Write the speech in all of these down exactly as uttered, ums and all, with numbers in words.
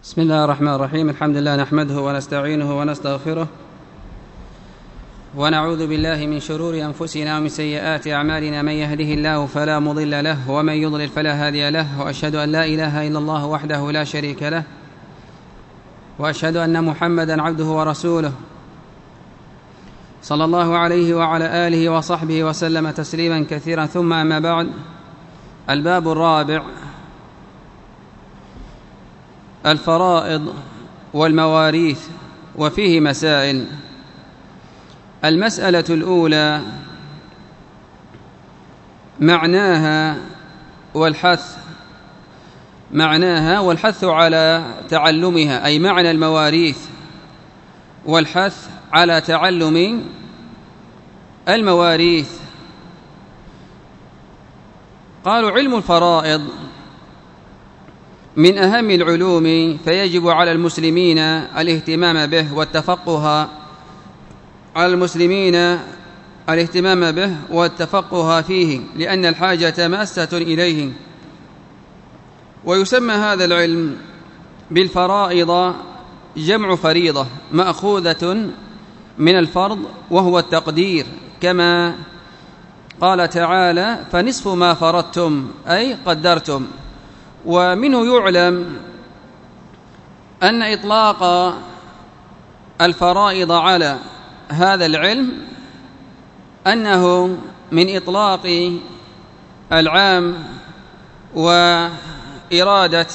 بسم الله الرحمن الرحيم. الحمد لله نحمده ونستعينه ونستغفره ونعوذ بالله من شرور أنفسنا ومن سيئات أعمالنا. من يهده الله فلا مضل له ومن يضلل فلا هادي له، وأشهد أن لا إله إلا الله وحده لا شريك له، وأشهد أن محمدًا عبده ورسوله صلى الله عليه وعلى آله وصحبه وسلم تسليمًا كثيرا. ثم أما بعد، الباب الرابع: الفرائض والمواريث، وفيه مسائل. المسألة الأولى: معناها والحث معناها والحث على تعلمها، أي معنى المواريث والحث على تعلم المواريث. قالوا: علم الفرائض من أهم العلوم، فيجب على المسلمين الاهتمام به والتفقه على المسلمين الاهتمام به والتفقه فيه، لأن الحاجة ماسة إليه. ويسمى هذا العلم بالفرائض جمع فريضة مأخوذة من الفرض وهو التقدير، كما قال تعالى: فنصف ما فرضتم، أي قدرتم. ومنه يعلم أن إطلاق الفرائض على هذا العلم أنه من إطلاق العام وإرادة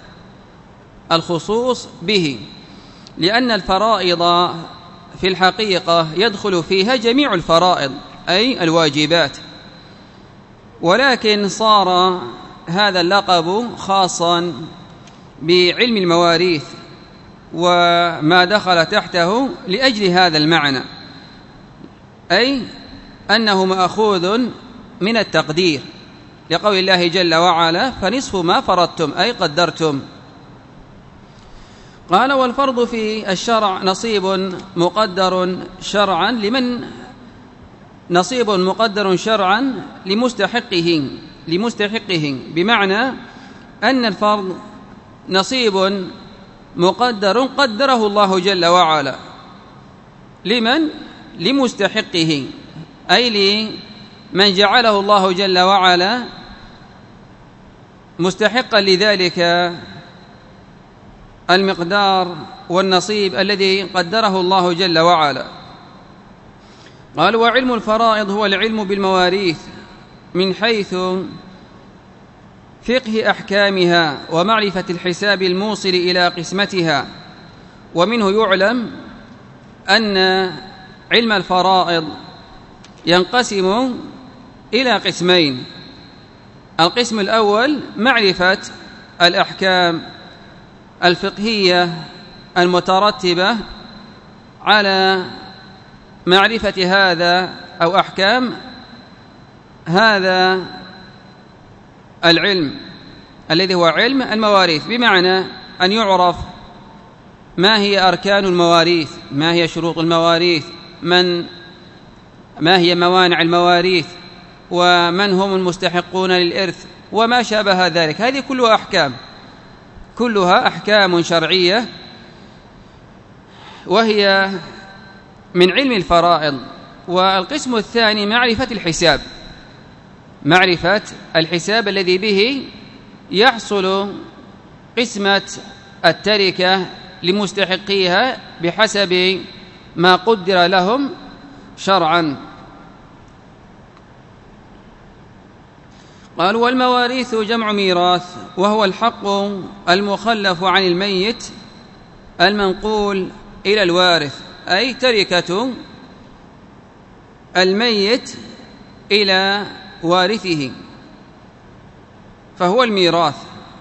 الخصوص به، لأن الفرائض في الحقيقة يدخل فيها جميع الفرائض أي الواجبات، ولكن صار هذا اللقب خاصا بعلم المواريث وما دخل تحته لأجل هذا المعنى، أي أنه مأخوذ من التقدير، لقول الله جل وعلا: فنصف ما فرضتم، أي قدرتم. قال: والفرض في الشرع نصيب مقدر شرعا لمن نصيب مقدر شرعا لمستحقه لمستحقه بمعنى أن الفرض نصيب مقدر قدره الله جل وعلا لمن لمستحقه، أي لمن جعله الله جل وعلا مستحقا لذلك المقدار والنصيب الذي قدره الله جل وعلا. قال: وعلم الفرائض هو العلم بالمواريث من حيث فقه أحكامها ومعرفة الحساب الموصل إلى قسمتها. ومنه يعلم أن علم الفرائض ينقسم إلى قسمين: القسم الأول معرفة الأحكام الفقهية المترتبة على معرفة هذا أو أحكام هذا العلم الذي هو علم المواريث، بمعنى أن يعرف ما هي أركان المواريث، ما هي شروط المواريث، من ما هي موانع المواريث، ومن هم المستحقون للإرث، وما شابه ذلك. هذه كلها أحكام كلها أحكام شرعية، وهي من علم الفرائض. والقسم الثاني معرفة الحساب معرفة الحساب الذي به يحصل قسمة التركة لمستحقيها بحسب ما قدر لهم شرعا. قال: والمواريث جمع ميراث، وهو الحق المخلف عن الميت المنقول إلى الوارث، أي تركة الميت إلى وارثه، فهو الميراث.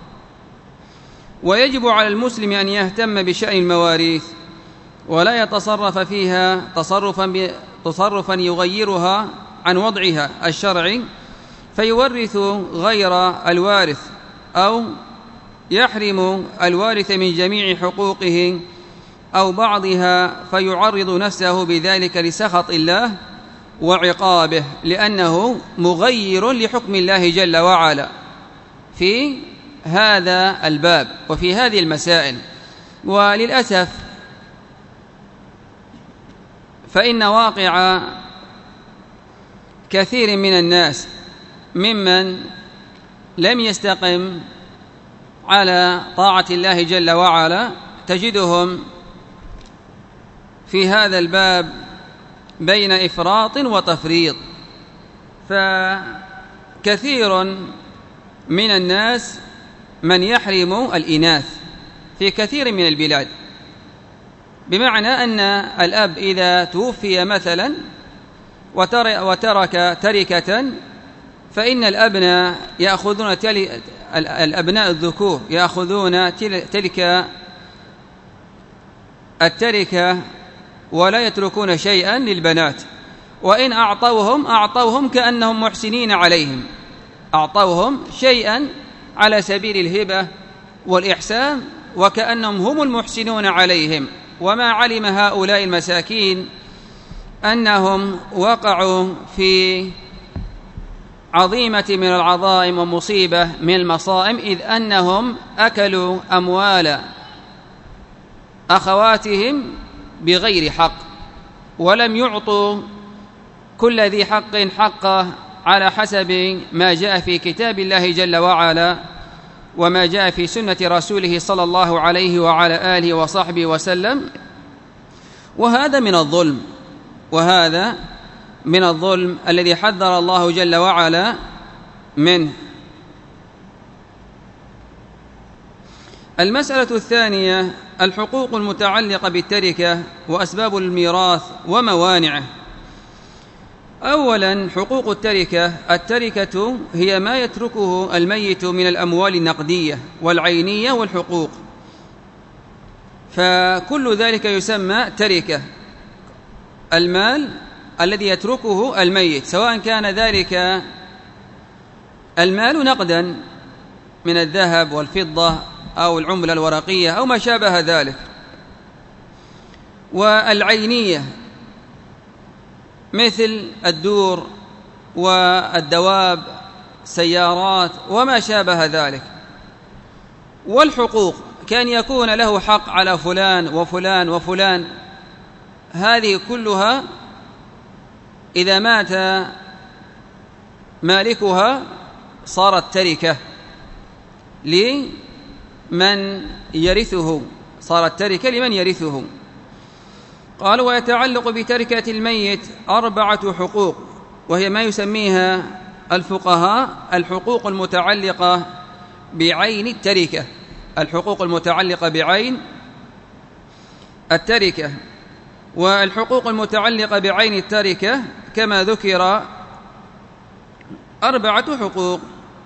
ويجب على المسلم أن يهتم بشأن المواريث ولا يتصرف فيها تصرفا تصرفا يغيرها عن وضعها الشرعي فيورث غير الوارث أو يحرم الوارث من جميع حقوقه أو بعضها، فيعرض نفسه بذلك لسخط الله وعقابه، لأنه مغير لحكم الله جل وعلا في هذا الباب وفي هذه المسائل. وللأسف فإن واقع كثير من الناس ممن لم يستقم على طاعة الله جل وعلا تجدهم في هذا الباب بين إفراط وتفريط. فكثير من الناس من يحرم الإناث في كثير من البلاد، بمعنى أن الأب إذا توفي مثلا وترك تركة فإن الأبناء يأخذون الأبناء الذكور يأخذون تلك التركة ولا يتركون شيئا للبنات، وإن أعطوهم أعطوهم كأنهم محسنين عليهم، أعطوهم شيئا على سبيل الهبة والإحسان وكأنهم هم المحسنون عليهم، وما علم هؤلاء المساكين أنهم وقعوا في عظيمة من العظائم ومصيبة من المصائب، إذ أنهم أكلوا أموال أخواتهم بغير حق، ولم يعطوا كل ذي حق حقه على حسب ما جاء في كتاب الله جل وعلا وما جاء في سنة رسوله صلى الله عليه وعلى آله وصحبه وسلم. وهذا من الظلم، وهذا من الظلم الذي حذر الله جل وعلا منه. المسألة الثانية الحقوق المتعلقة بالتركة وأسباب الميراث وموانعه. أولا حقوق التركة، التركة هي ما يتركه الميت من الأموال النقدية والعينية والحقوق، فكل ذلك يسمى تركة، المال الذي يتركه الميت، سواء كان ذلك المال نقدا من الذهب والفضة أو العملة الورقية أو ما شابه ذلك، والعينية مثل الدور والدواب سيارات وما شابه ذلك، والحقوق كان يكون له حق على فلان وفلان وفلان، هذه كلها إذا مات مالكها صارت تركة لمن يرثه، صارت تركة لمن يرثه. قال ويتعلق بتركة الميت أربعة حقوق، وهي ما يسميها الفقهاء الحقوق المتعلقة بعين التركة، الحقوق المتعلقة بعين التركة. والحقوق المتعلقة بعين التركة كما ذكر أربعة حقوق.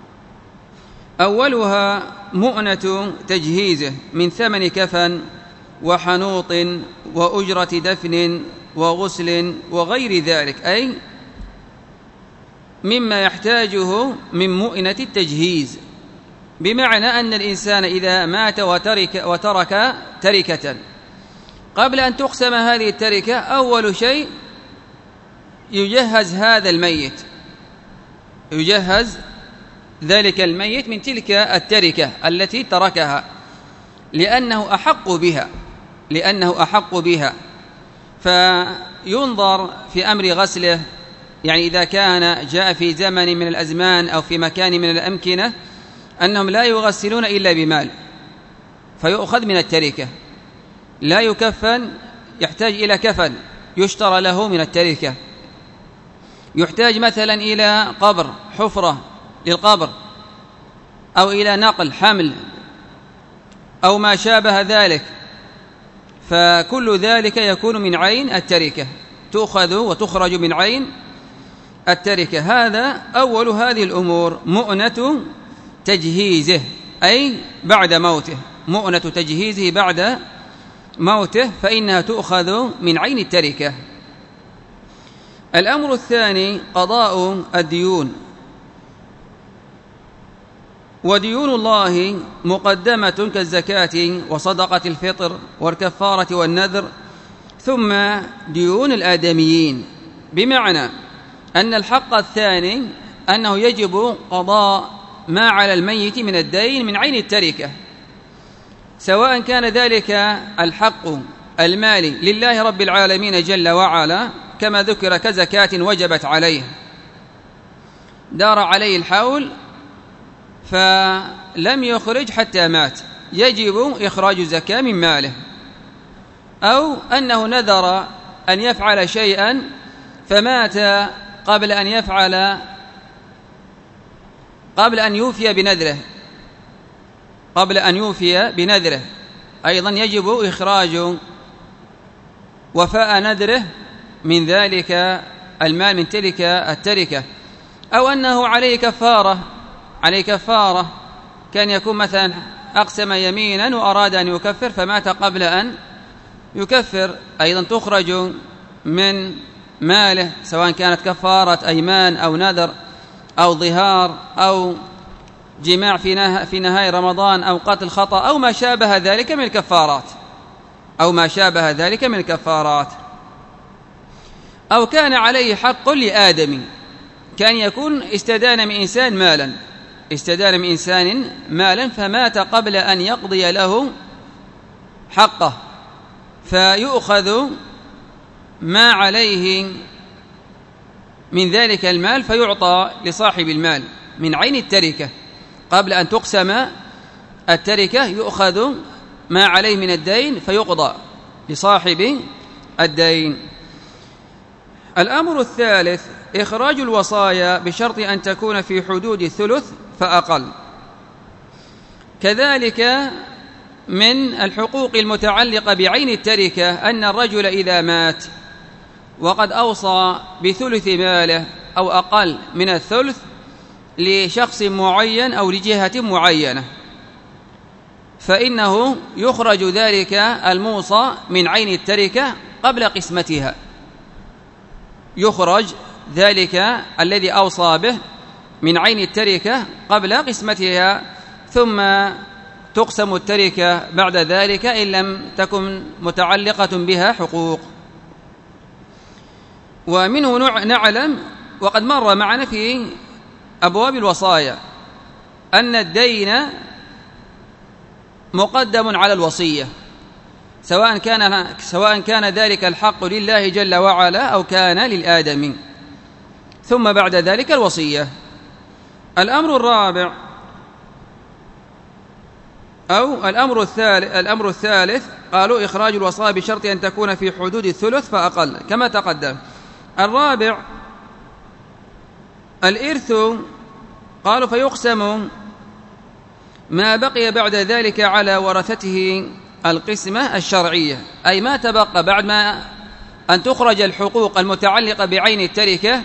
أولها مؤنة تجهيزه من ثمن كفن وحنوط وأجرة دفن وغسل وغير ذلك، أي مما يحتاجه من مؤنة التجهيز، بمعنى أن الإنسان إذا مات وترك, وترك تركة قبل أن تقسم هذه التركة أول شيء يجهز هذا الميت، يجهز ذلك الميت من تلك التركة التي تركها، لأنه أحق بها لأنه أحق بها فينظر في أمر غسله، يعني إذا كان جاء في زمن من الأزمان أو في مكان من الأمكنة أنهم لا يغسلون إلا بمال فيؤخذ من التركة، لا يكفن يحتاج إلى كفن يشترى له من التركة، يحتاج مثلا إلى قبر حفرة للقبر أو إلى نقل حمل أو ما شابه ذلك، فكل ذلك يكون من عين التركة، تؤخذ وتخرج من عين التركة. هذا أول هذه الأمور، مؤنة تجهيزه أي بعد موته، مؤنة تجهيزه بعد موته فإنها تؤخذ من عين التركة. الأمر الثاني قضاء الديون، وديون الله مقدمة كالزكاة وصدقة الفطر والكفارة والنذر، ثم ديون الآدميين، بمعنى أن الحق الثاني أنه يجب قضاء ما على الميت من الدين من عين التركة، سواء كان ذلك الحق المالي لله رب العالمين جل وعلا كما ذكر كزكاة وجبت عليه، دار عليه الحول فلم يخرج حتى مات، يجب إخراج الزكاة من ماله، أو أنه نذر أن يفعل شيئا فمات قبل أن يفعل قبل أن يوفي بنذره قبل أن يوفي بنذره أيضا يجب إخراج وفاء نذره من ذلك المال من تلك التركة، أو أنه عليه كفارة عليه كفارة كان يكون مثلا أقسم يمينا وأراد أن يكفر فمات قبل أن يكفر، أيضا تخرج من ماله، سواء كانت كفارة أيمان أو نذر أو ظهار أو جماع في نهاية رمضان أو قتل خطأ أو ما شابه ذلك من الكفارات أو ما شابه ذلك من الكفارات. أو كان عليه حق لآدم، كان يكون استدان من إنسان مالا استدان من إنسان مالا فمات قبل أن يقضي له حقه، فيؤخذ ما عليه من ذلك المال فيعطى لصاحب المال من عين التركة، قبل أن تقسم التركة يؤخذ ما عليه من الدين فيقضى لصاحب الدين. الأمر الثالث إخراج الوصايا بشرط أن تكون في حدود الثلث فأقل. كذلك من الحقوق المتعلقة بعين التركة أن الرجل إذا مات وقد أوصى بثلث ماله أو أقل من الثلث لشخص معين أو لجهة معينة فإنه يخرج ذلك الموصى من عين التركة قبل قسمتها، يخرج ذلك الذي أوصى به من عين التركة قبل قسمتها، ثم تقسم التركة بعد ذلك إن لم تكن متعلقة بها حقوق. ومنه نعلم وقد مر معنا في أبواب الوصايا أن الدين مقدم على الوصية، سواء كان سواء كان ذلك الحق لله جل وعلا أو كان للآدمي، ثم بعد ذلك الوصية. الأمر الرابع أو الأمر الثالث الأمر الثالث قالوا إخراج الوصايا بشرط أن تكون في حدود الثلث فأقل كما تقدم. الرابع الإرث، قالوا فيقسم ما بقي بعد ذلك على ورثته القسمة الشرعية، أي ما تبقى بعد ما أن تخرج الحقوق المتعلقة بعين التركة،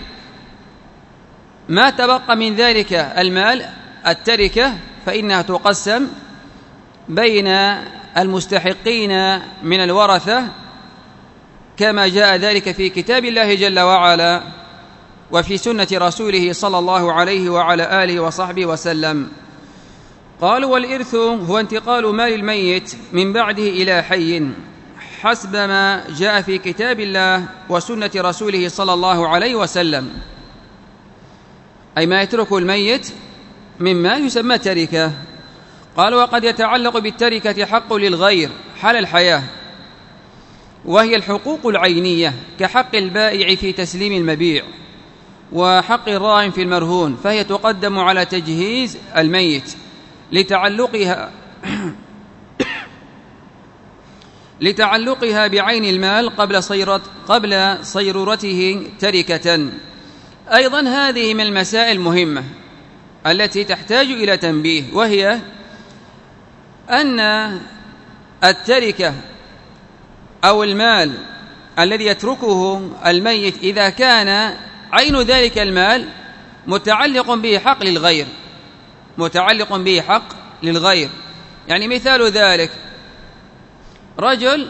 ما تبقى من ذلك المال التركة فإنها تقسم بين المستحقين من الورثة كما جاء ذلك في كتاب الله جل وعلا وفي سنة رسوله صلى الله عليه وعلى آله وصحبه وسلم. قالوا والإرث هو انتقال مال الميت من بعده إلى حي حسب ما جاء في كتاب الله وسنة رسوله صلى الله عليه وسلم، أي ما يترك الميت مما يسمى تركة. قالوا وقد يتعلق بالتركة حق للغير حال الحياة، وهي الحقوق العينية كحق البائع في تسليم المبيع وحق الراهن في المرهون، فهي تقدم على تجهيز الميت لتعلقها لتعلقها بعين المال قبل صيرت قبل صيرورته تركة. أيضا هذه من المسائل المهمة التي تحتاج إلى تنبيه، وهي أن التركة أو المال الذي يتركه الميت إذا كان عين ذلك المال متعلق به حق للغير متعلق به حق للغير يعني مثال ذلك رجل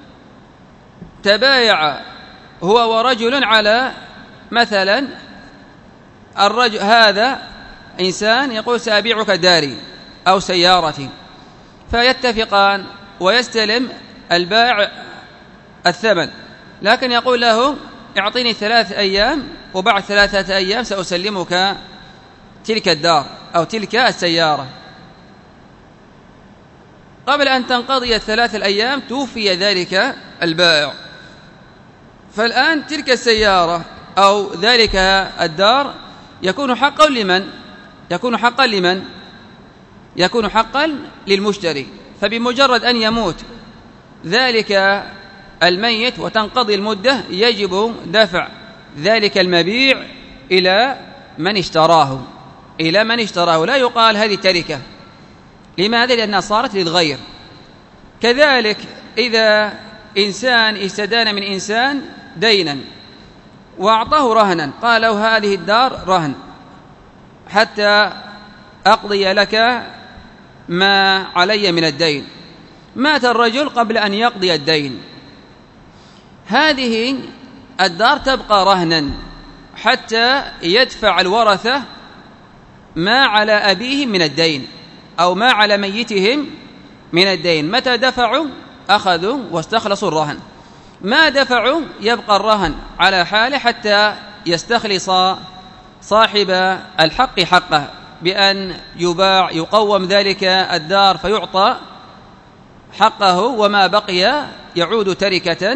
تبايع هو ورجل على مثلا الرجل هذا إنسان يقول سأبيعك داري أو سيارتي، فيتفقان ويستلم البائع الثمن، لكن يقول له اعطيني ثلاث أيام وبعد ثلاثة أيام سأسلمك تلك الدار أو تلك السيارة. قبل أن تنقضي الثلاث الأيام توفي ذلك البائع، فالآن تلك السيارة أو ذلك الدار يكون حقا لمن؟ يكون حقا لمن؟ يكون حقا للمشتري. فبمجرد أن يموت ذلك الميت وتنقضي المدة يجب دفع ذلك المبيع إلى من اشتراه، إلى من اشتراه. لا يقال هذه تركة. لماذا؟ لأنها صارت للغير. كذلك إذا إنسان استدان من إنسان دينا وأعطاه رهنا، قال له هذه الدار رهن حتى أقضي لك ما علي من الدين. مات الرجل قبل أن يقضي الدين، هذه الدار تبقى رهنا حتى يدفع الورثة ما على أبيهم من الدين أو ما على ميتهم من الدين. متى دفعوا أخذوا واستخلصوا الرهن، ما دفعوا يبقى الرهن على حاله حتى يستخلص صاحب الحق حقه بأن يباع يقوم ذلك الدار فيعطى حقه، وما بقي يعود تركة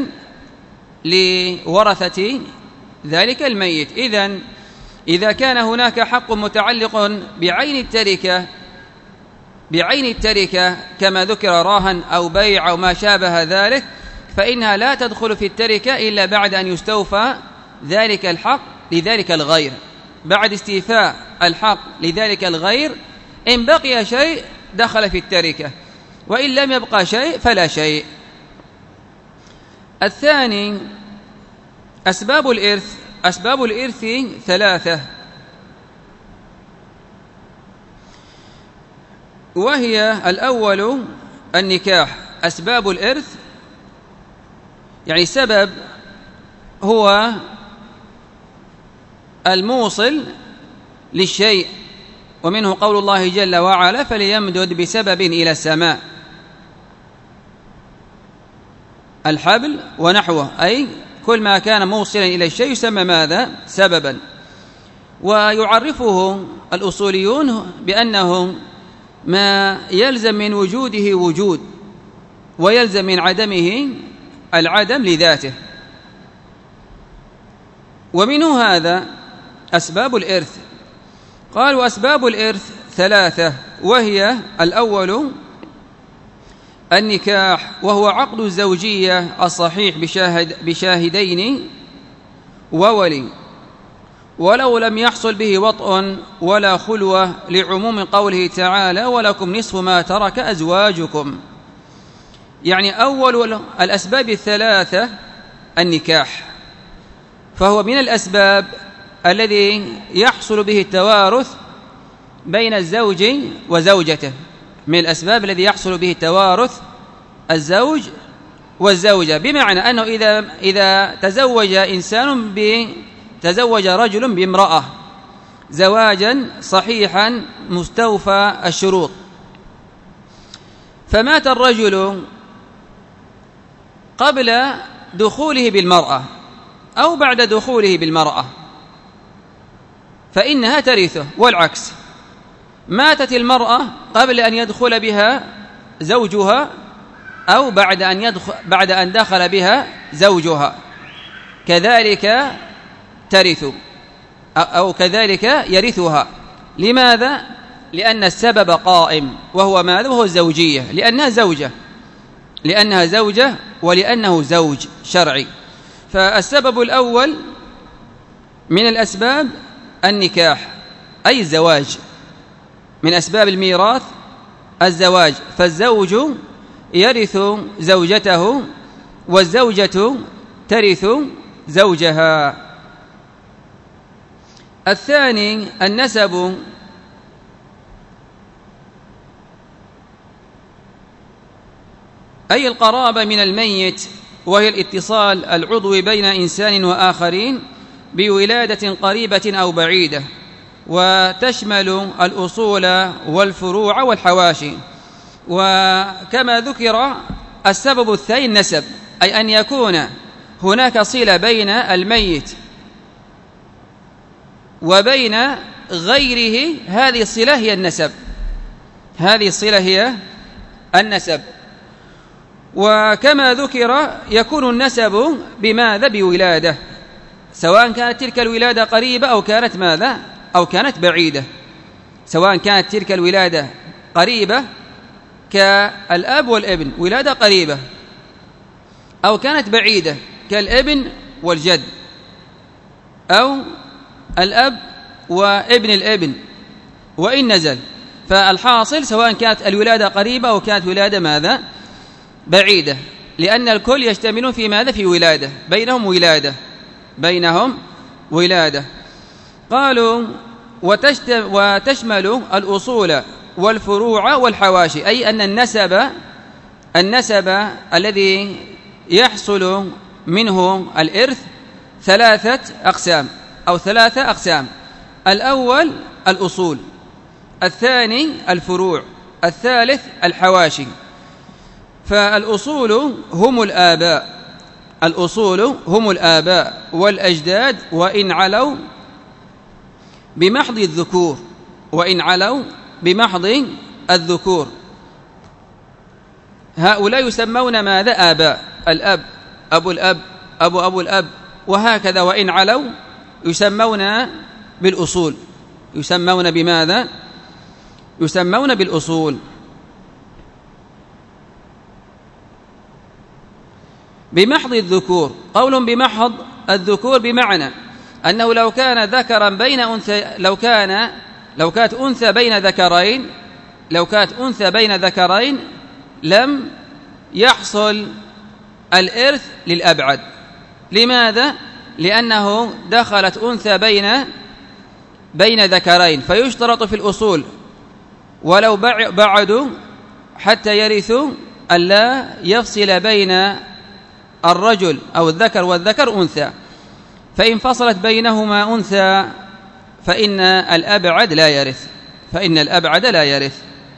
لورثة ذلك الميت. إذن إذا كان هناك حق متعلق بعين التركة بعين التركة كما ذكر راهن أو بيع أو ما شابه ذلك، فإنها لا تدخل في التركة إلا بعد أن يستوفى ذلك الحق لذلك الغير. بعد استيفاء الحق لذلك الغير إن بقي شيء دخل في التركة، وإن لم يبقى شيء فلا شيء. الثاني أسباب الإرث. أسباب الإرث ثلاثة، وهي الأول النكاح. أسباب الإرث يعني سبب هو الموصل للشيء، ومنه قول الله جل وعلا فليمدد بسبب إلى السماء، الحبل ونحوه، أي كل ما كان موصلا إلى الشيء يسمى ماذا؟ سببا. ويعرفه الأصوليون بأنه ما يلزم من وجوده وجود ويلزم من عدمه العدم لذاته. ومنه هذا أسباب الإرث. قالوا أسباب الإرث ثلاثة، وهي الأول النكاح، وهو عقد الزوجية الصحيح بشاهد بشاهدين وولي، ولو لم يحصل به وطء ولا خلوة، لعموم قوله تعالى ولكم نصف ما ترك أزواجكم. يعني أول الأسباب الثلاثة النكاح، فهو من الأسباب الذي يحصل به التوارث بين الزوج وزوجته، من الأسباب الذي يحصل به التوارث الزوج والزوجة، بمعنى أنه إذا إذا تزوج إنسان ب تزوج رجل بامرأة زواجا صحيحا مستوفى الشروط، فمات الرجل قبل دخوله بالمرأة أو بعد دخوله بالمرأة فإنها ترثه، والعكس. ماتت المرأة قبل أن يدخل بها زوجها أو بعد أن يدخل بعد أن دخل بها زوجها كذلك ترث أو كذلك يرثها. لماذا؟ لأن السبب قائم، وهو ماذا؟ وهو الزوجية، لأنها زوجة لأنها زوجة ولأنه زوج شرعي. فالسبب الأول من الأسباب النكاح أي الزواج، من أسباب الميراث الزواج، فالزوج يرث زوجته والزوجة ترث زوجها. الثاني النسب، أي القرابة من الميت، وهي الاتصال العضوي بين إنسان وآخرين بولادة قريبة أو بعيدة، وتشمل الأصول والفروع والحواشي. وكما ذكر السبب الثاني النسب، أي أن يكون هناك صلة بين الميت وبين غيره، هذه الصلة هي النسب هذه الصلة هي النسب وكما ذكر يكون النسب بماذا؟ بولادة، سواء كانت تلك الولادة قريبة أو كانت ماذا؟ أو كانت بعيدة، سواء كانت تلك الولادة قريبة كالأب والابن ولادة قريبة، أو كانت بعيدة كالابن والجد، أو الأب وابن الابن وإن نزل. فالحاصل سواء كانت الولادة قريبة أو كانت ولادة ماذا؟ بعيدة، لأن الكل يشتملون في ماذا؟ في ولادة، بينهم ولادة، بينهم ولادة. قالوا وتشمل الأصول والفروع والحواشي، أي أن النسب النسب الذي يحصل منه الإرث ثلاثة أقسام أو ثلاثة أقسام: الأول الأصول، الثاني الفروع، الثالث الحواشي. فالأصول هم الآباء، الأصول هم الآباء والأجداد وإن علوا بمحض الذكور، وإن علوا بمحض الذكور، هؤلاء يسمون ماذا؟ آباء، الأب، أبو الأب، أبو أبو الأب، وهكذا. وإن علوا يسمون بالأصول، يسمون بماذا؟ يسمون بالأصول. بمحض الذكور، قول بمحض الذكور بمعنى أنه لو كان ذكرا بين أنثى، لو كان لو كانت أنثى بين ذكرين، لو كانت أنثى بين ذكرين لم يحصل الإرث للأبعد. لماذا؟ لأنه دخلت أنثى بين بين ذكرين، فيشترط في الأصول ولو بعدوا حتى يرثوا ألا يفصل بين الرجل أو الذكر والذكر أنثى، فإن فصلت بينهما أنثى فإن الأبعد لا يرث، فإن الأبعد لا يرث.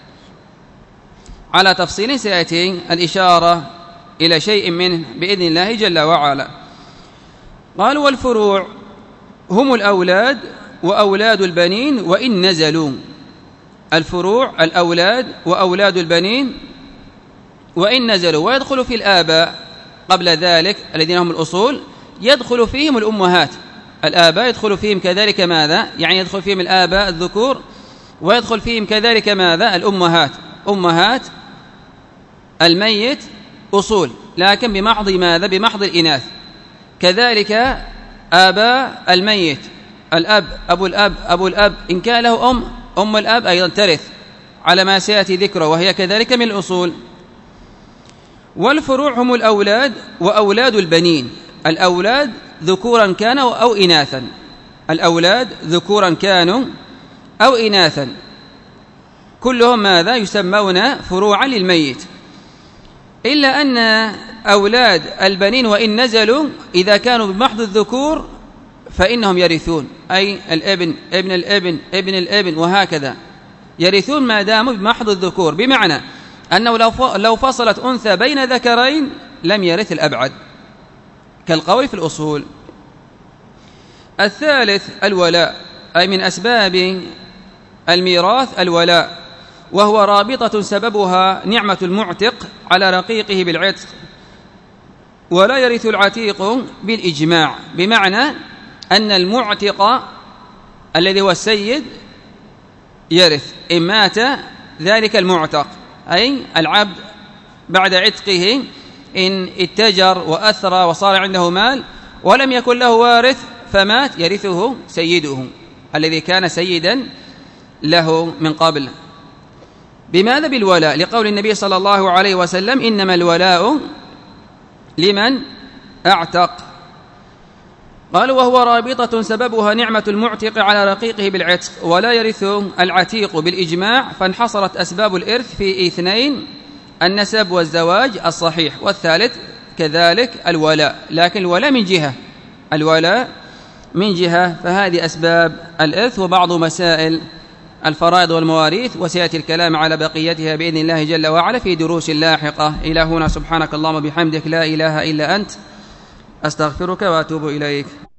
على تفصيل سيأتي الإشارة إلى شيء منه بإذن الله جل وعلا. قالوا والفروع هم الأولاد وأولاد البنين وإن نزلوا. الفروع الأولاد وأولاد البنين وإن نزلوا، ويدخل في الآباء قبل ذلك الذين هم الأصول، يدخل فيهم الأمهات، الآباء يدخل فيهم كذلك ماذا؟ يعني يدخل فيهم الآباء الذكور، ويدخل فيهم كذلك ماذا؟ الأمهات، أمهات الميت أصول، لكن بمحض ماذا؟ بمحض الإناث. كذلك آباء الميت، الأب، أبو الأب، أبو الأب، إن كان له أم، أم الأب أيضا ترث على ما سيأتي ذكره، وهي كذلك من الأصول. والفروع هم الأولاد وأولاد البنين، الأولاد ذكورا كانوا أو إناثا، الأولاد ذكورا كانوا أو إناثا، كلهم ماذا؟ يسمون فروعا للميت، إلا أن أولاد البنين وإن نزلوا إذا كانوا بمحض الذكور فإنهم يرثون، أي الابن، ابن الابن، ابن الابن، وهكذا يرثون ما داموا بمحض الذكور، بمعنى أنه لو فصلت أنثى بين ذكرين لم يرث الأبعد، كالقول في الأصول. الثالث الولاء، أي من أسباب الميراث الولاء، وهو رابطة سببها نعمة المعتق على رقيقه بالعتق، ولا يرث العتيق بالإجماع، بمعنى أن المعتق الذي هو السيد يرث إن مات ذلك المعتق، أي العبد بعد عتقه إن اتجر وأثرى وصار عنده مال ولم يكن له وارث فمات، يرثه سيده الذي كان سيدا له من قبل. بماذا؟ بالولاء، لقول النبي صلى الله عليه وسلم: إنما الولاء لمن أعتق. قالوا وهو رابطة سببها نعمة المعتق على رقيقه بالعتق، ولا يرث العتيق بالإجماع، فانحصرت أسباب الإرث في اثنين: النسب والزواج الصحيح، والثالث كذلك الولاء، لكن الولاء من جهة، الولاء من جهة، فهذه أسباب الإرث وبعض مسائل الفرائض والمواريث، وسيأتي الكلام على بقيتها بإذن الله جل وعلا في دروس لاحقة. إلى هنا سبحانك اللهم وبحمدك لا إله إلا أنت، أستغفرك وأتوب إليك.